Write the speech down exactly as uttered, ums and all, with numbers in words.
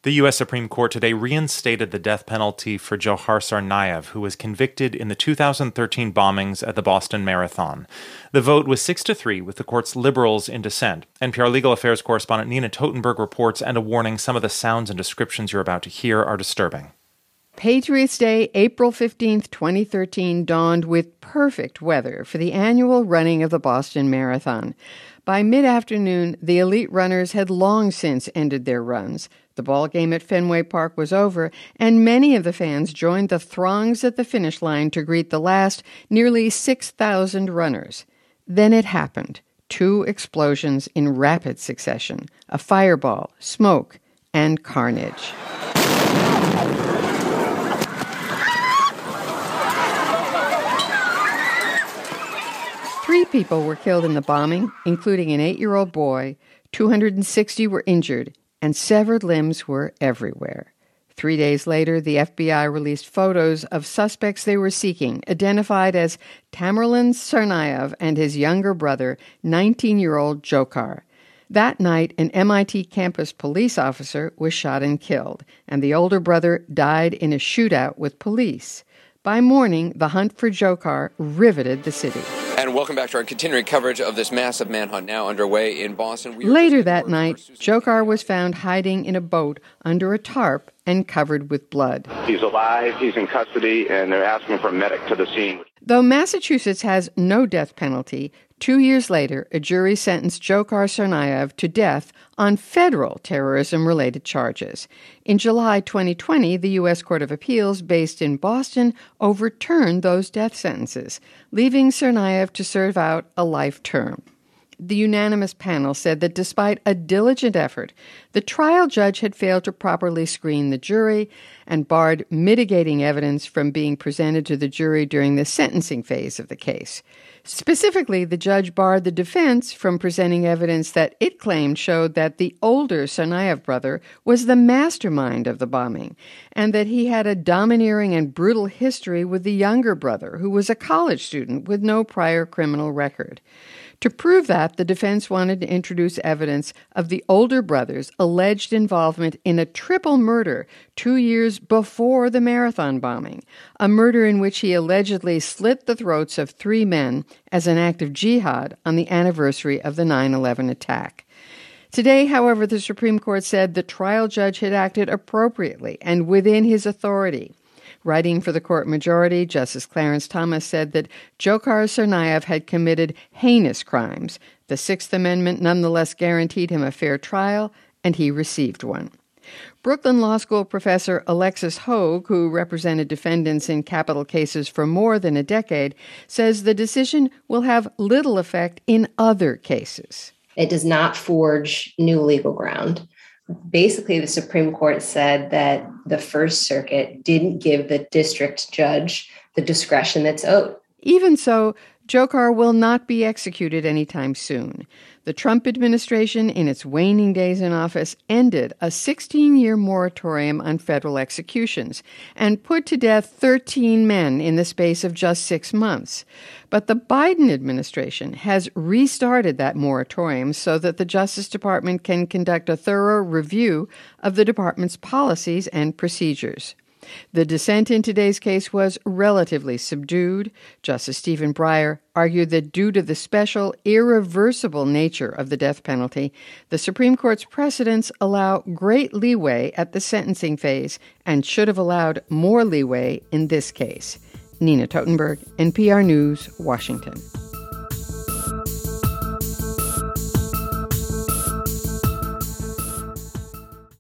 The U S Supreme Court today reinstated the death penalty for Dzhokhar Tsarnaev, who was convicted in the two thousand thirteen bombings at the Boston Marathon. The vote was six to three, with the court's liberals in dissent. N P R legal affairs correspondent Nina Totenberg reports, and a warning, some of the sounds and descriptions you're about to hear are disturbing. Patriots' Day, April fifteenth, twenty thirteen, dawned with perfect weather for the annual running of the Boston Marathon. By mid-afternoon, the elite runners had long since ended their runs. The ball game at Fenway Park was over, and many of the fans joined the throngs at the finish line to greet the last nearly six thousand runners. Then it happened. Two explosions in rapid succession, a fireball, smoke, and carnage. Three people were killed in the bombing, including an eight-year-old boy. two hundred sixty were injured, and severed limbs were everywhere. Three days later, the F B I released photos of suspects they were seeking, identified as Tamerlan Tsarnaev and his younger brother, nineteen-year-old Dzhokhar. That night, an M I T campus police officer was shot and killed, and the older brother died in a shootout with police. By morning, the hunt for Dzhokhar riveted the city. And welcome back to our continuing coverage of this massive manhunt now underway in Boston. We Later that night, Dzhokhar was found hiding in a boat under a tarp and covered with blood. He's alive, he's in custody, and they're asking for a medic to the scene. Though Massachusetts has no death penalty, two years later, a jury sentenced Dzhokhar Tsarnaev to death on federal terrorism-related charges. In July twenty twenty, the U S Court of Appeals, based in Boston, overturned those death sentences, leaving Tsarnaev to serve out a life term. The unanimous panel said that despite a diligent effort, the trial judge had failed to properly screen the jury and barred mitigating evidence from being presented to the jury during the sentencing phase of the case. Specifically, the judge barred the defense from presenting evidence that it claimed showed that the older Tsarnaev brother was the mastermind of the bombing, and that he had a domineering and brutal history with the younger brother, who was a college student with no prior criminal record. To prove that, the defense wanted to introduce evidence of the older brother's alleged involvement in a triple murder two years before the marathon bombing, a murder in which he allegedly slit the throats of three men as an act of jihad on the anniversary of the nine eleven attack. Today, however, the Supreme Court said the trial judge had acted appropriately and within his authority. Writing for the court majority, Justice Clarence Thomas said that Dzhokhar Tsarnaev had committed heinous crimes. The Sixth Amendment nonetheless guaranteed him a fair trial, and he received one. Brooklyn Law School professor Alexis Hogue, who represented defendants in capital cases for more than a decade, says the decision will have little effect in other cases. It does not forge new legal ground. Basically, the Supreme Court said that the First Circuit didn't give the district judge the discretion that's owed. Even so, Dzhokhar will not be executed anytime soon. The Trump administration, in its waning days in office, ended a sixteen-year moratorium on federal executions and put to death thirteen men in the space of just six months. But the Biden administration has restarted that moratorium so that the Justice Department can conduct a thorough review of the department's policies and procedures. The dissent in today's case was relatively subdued. Justice Stephen Breyer argued that due to the special, irreversible nature of the death penalty, the Supreme Court's precedents allow great leeway at the sentencing phase and should have allowed more leeway in this case. Nina Totenberg, N P R News, Washington.